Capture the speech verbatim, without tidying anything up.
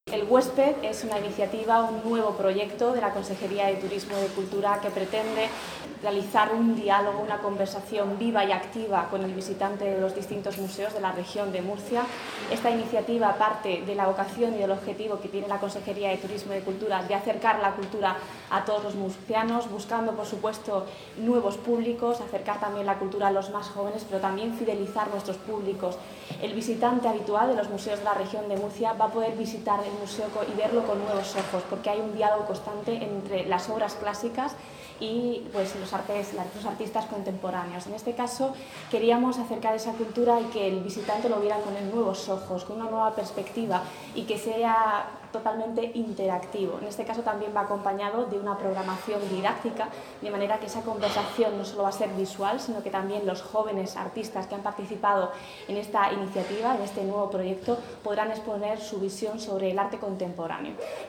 El Huésped es una iniciativa, un nuevo proyecto de la Consejería de Turismo y de Cultura que pretende realizar un diálogo, una conversación viva y activa con el visitante de los distintos museos de la región de Murcia. Esta iniciativa parte de la vocación y del objetivo que tiene la Consejería de Turismo y de Cultura de acercar la cultura a todos los murcianos, buscando, por supuesto, nuevos públicos, acercar también la cultura a los más jóvenes, pero también fidelizar nuestros públicos. El visitante habitual de los museos de la región de Murcia va a poder visitar el museo y verlo con nuevos ojos, porque hay un diálogo constante entre las obras clásicas y pues, los, artes, los artistas contemporáneos. En este caso, queríamos acercar esa cultura y que el visitante lo viera con nuevos ojos, con una nueva perspectiva y que sea totalmente interactivo. En este caso también va acompañado de una programación didáctica, de manera que esa conversación no solo va a ser visual, sino que también los jóvenes artistas que han participado en esta iniciativa, en este nuevo proyecto, podrán exponer su visión sobre el arte contemporáneo.